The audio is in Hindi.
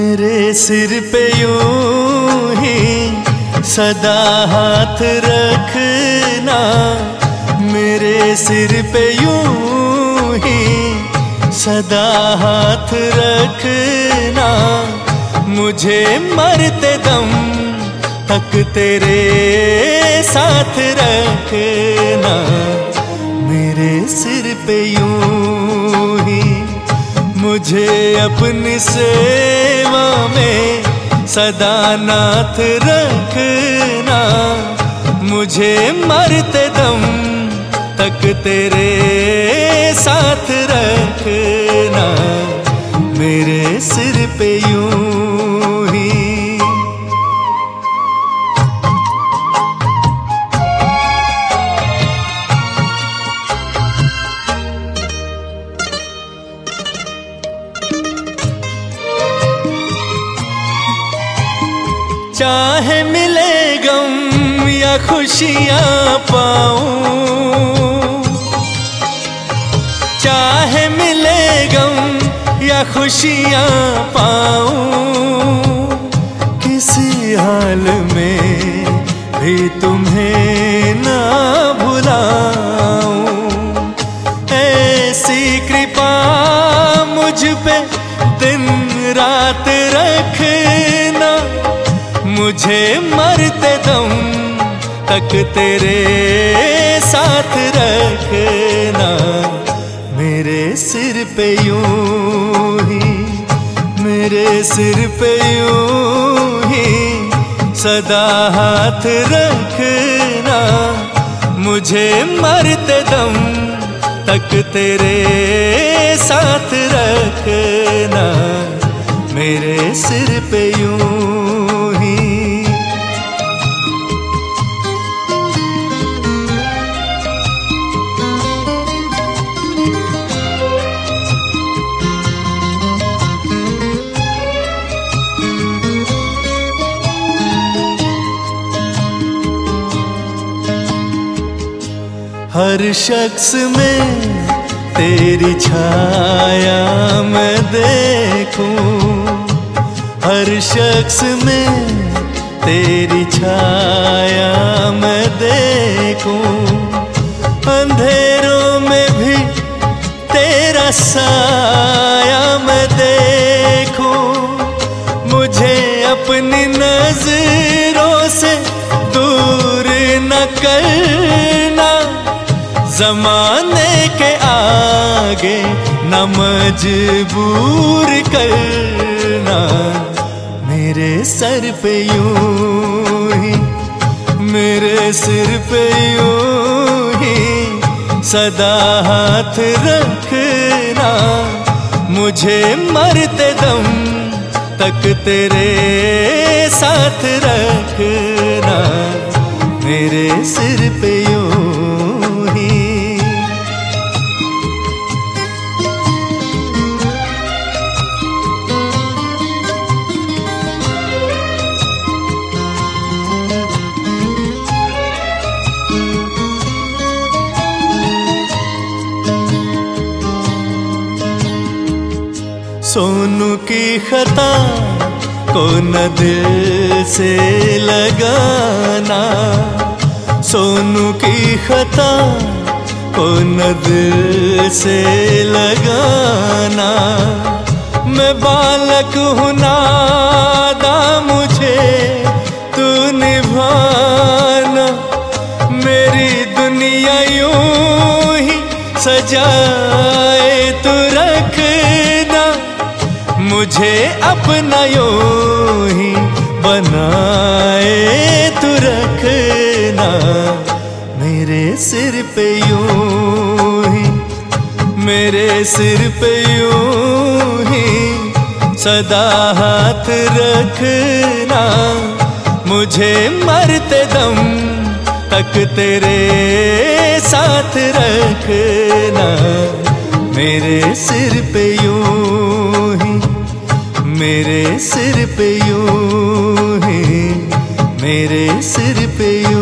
मेरे सिर पे यूं ही सदा हाथ रखना, मेरे सिर पे यूं ही सदा हाथ रखना, मुझे मरते दम तक तेरे साथ रखना। मेरे सिर पे यूं ही मुझे अपनी सेवा में सदा नाथ रखना, मुझे मरते दम तक तेरे साथ रखना। मेरे सिर पे यूं ही चाहे मिले गम या खुशियाँ पाऊं, चाहे मिले गम या खुशियाँ पाऊं, किसी हाल में भी तुम्हें ना भुलाऊं। ऐसी कृपा मुझ पे दिन रात रखना, मुझे मरते दम तक तेरे साथ रखना। मेरे सिर पे यूं ही, मेरे सिर पे यूं ही सदा हाथ रखना, मुझे मरते दम तक तेरे साथ रखना। मेरे सिर पे यूं ही हर शख्स में तेरी छाया मैं देखूं, हर शख्स में तेरी छाया मैं देखूं, अंधेरों में भी तेरा साया मैं देखूं। मुझे अपनी नजरों से दूर न करना, ज़माने के आगे न मजबूर करना। मेरे सर पे यूं ही, मेरे सिर पे यूं ही सदा हाथ रखना, मुझे मरते दम तक तेरे साथ रखना। मेरे सिर पे यूं ही सोनू की खता को न दिल से लगाना, सोनू की खता को न दिल से लगाना। मैं बालक हूँ नादा, मुझे तू निभाना, मेरी दुनिया यूं ही सजाए तू रखना, मुझे अपना यूं ही बनाए तू रखना। मेरे सिर पे यूं ही, मेरे सिर पे यूं ही सदा हाथ रखना, मुझे मरते दम तक तेरे साथ रखना। मेरे सिर पे यूं ही, मेरे सिर पे यूं ही, मेरे सिर पे यूं